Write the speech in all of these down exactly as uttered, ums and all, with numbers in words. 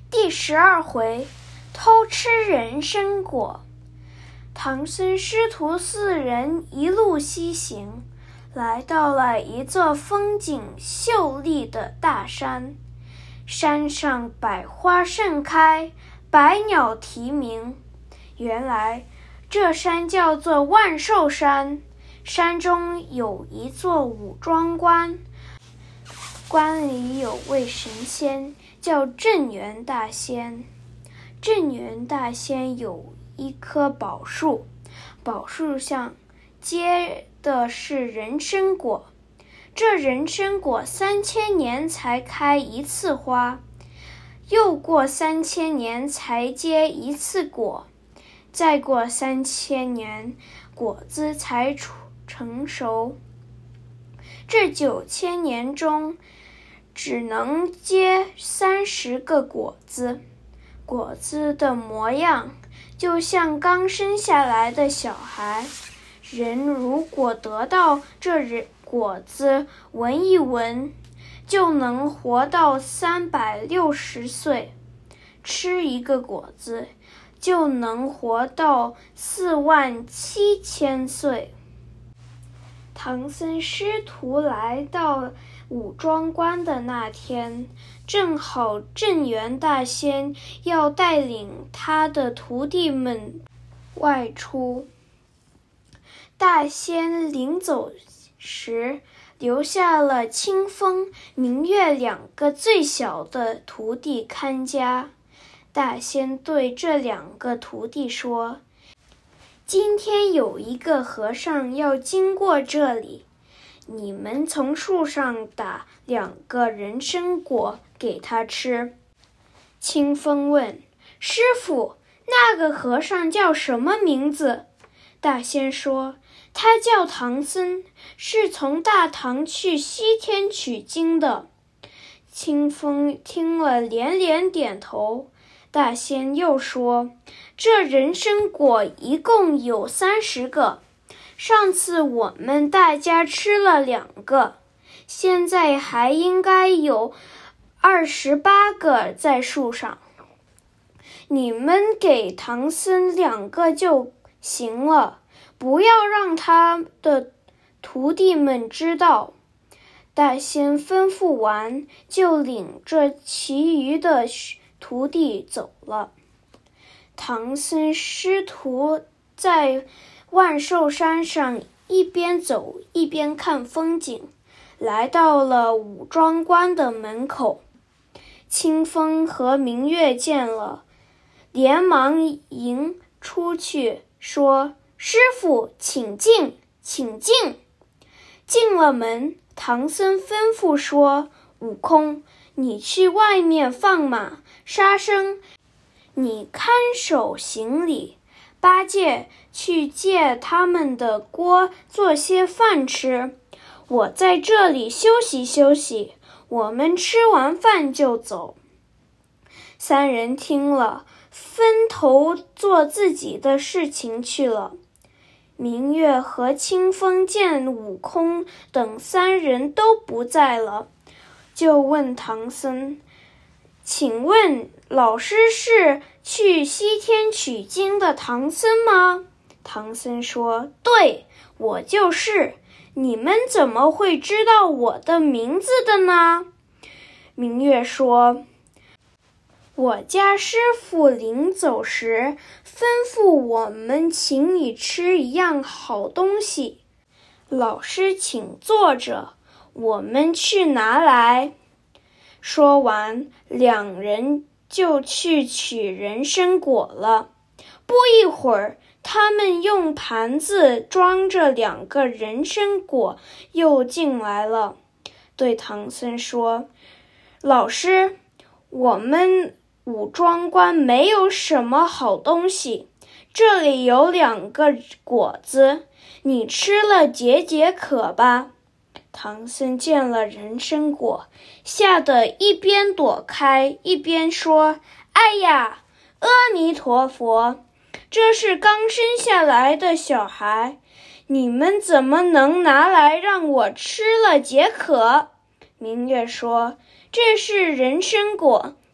第十二回，偷吃人参果。唐僧师徒四人一路西行，来到了一座风景秀丽的大山。山上百花盛开，百鸟啼鸣。原来这山叫做万寿山，山中有一座武装观，观里有位神仙，叫镇元大仙。镇元大仙有一棵宝树，宝树上结的是人参果。这人参果三千年才开一次花，又过三千年才结一次果，再过三千年果子才成熟。这九千年中只能结三十个果子，果子的模样就像刚生下来的小孩。人如果得到这果子闻一闻，就能活到三百六十岁；吃一个果子，就能活到四万七千岁。唐僧师徒来到武装观的那天，正好镇元大仙要带领他的徒弟们外出。大仙临走时留下了清风、明月两个最小的徒弟看家。大仙对这两个徒弟说：今天有一个和尚要经过这里，你们从树上打两个人参果给他吃。清风问：师父，那个和尚叫什么名字？大仙说：他叫唐僧，是从大唐去西天取经的。清风听了连连点头。大仙又说：这人参果一共有三十个，上次我们大家吃了两个，现在还应该有二十八个在树上。你们给唐僧两个就行了，不要让他的徒弟们知道。大仙吩咐完，就领着其余的徒弟走了。唐僧师徒在万寿山上一边走一边看风景，来到了武装观的门口。清风和明月见了，连忙迎出去说：师父，请进，请进。进了门，唐僧吩咐说：悟空，你去外面放马，沙僧，你看守行李，八戒去借他们的锅做些饭吃，我在这里休息休息，我们吃完饭就走。三人听了，分头做自己的事情去了。明月和清风见悟空等三人都不在了，就问唐僧：请问老师是去西天取经的唐僧吗？唐僧说：对，我就是。你们怎么会知道我的名字的呢？明月说：我家师父临走时吩咐我们请你吃一样好东西，老师请坐着，我们去拿来。说完，两人就去取人参果了。不一会儿，他们用盘子装着两个人参果又进来了，对唐僧说：老师，我们武装观没有什么好东西，这里有两个果子，你吃了解解渴吧。唐僧见了人参果，吓得一边躲开一边说：哎呀，阿弥陀佛，这是刚生下来的小孩，你们怎么能拿来让我吃了解渴？明月说：这是人参果，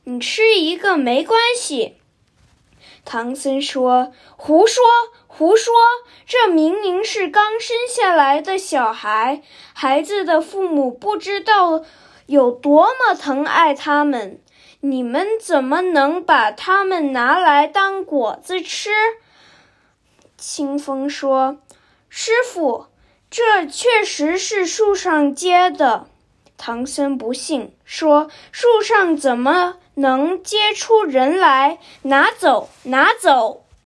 你吃一个没关系。唐僧说：胡说胡说，这明明是刚生下来的小孩，孩子的父母不知道有多么疼爱他们，你们怎么能把他们拿来当果子吃？清风说：师父，这确实是树上结的。唐僧不信，说：树上怎么能结出人来？拿走，拿走！